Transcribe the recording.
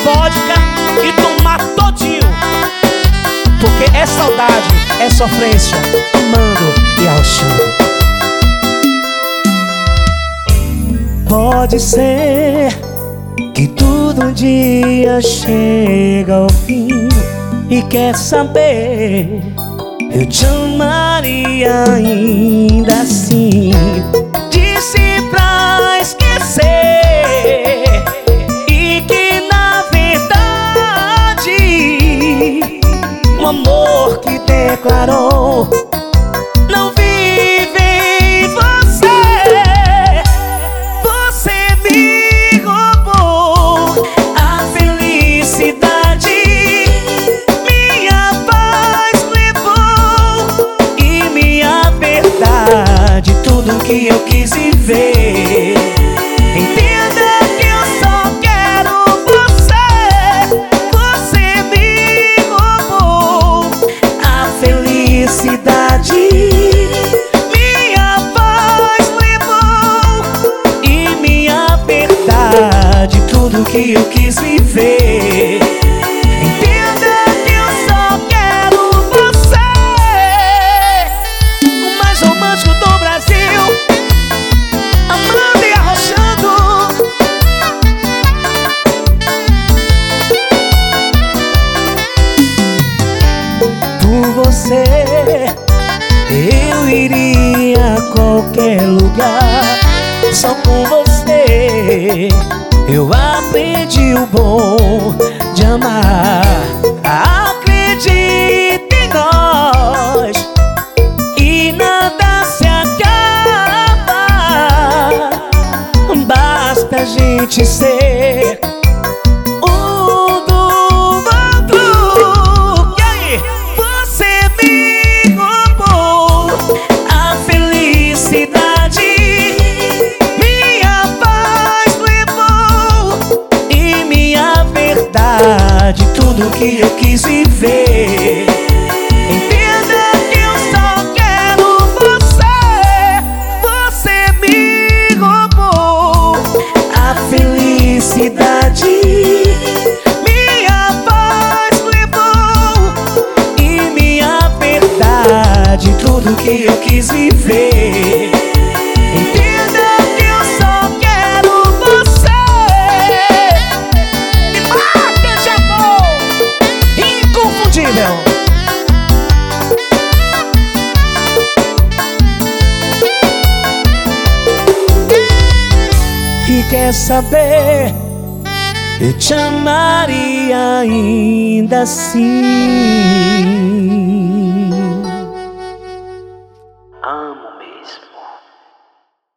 vodka e tomar todinho, porque é saudade, é sofrência, amando e arrochando. Pode ser que tudo um dia chega ao fim, e quer saber, eu te amaria ainda assim. Disse pra esquecer, e que na verdade o amor que declarou não vive em você. Você me roubou a felicidade, minha paz levou e minha verdade, tudo que eu quis viver. Entenda que eu só quero você. Você me roubou a felicidade, minha paz levou e minha verdade, tudo que eu quis viver. Entenda que eu só quero você. O mais romântico do Brasil, amando e arrochando. Por você eu iria a qualquer lugar. Só com você eu aprendi o bom de amar. Acredite em nós e nada se acaba. Basta a gente ser um do outro. E aí? Você me roubou a felicidade, minha paz levou e minha verdade, tudo que eu quis viver. Entenda que eu só quero você. Você me roubou a felicidade, minha paz levou e minha verdade, tudo que eu quis viver. Entenda que eu só quero você. Me mata de amor inconfundível. E quer saber, eu te amaria ainda assim.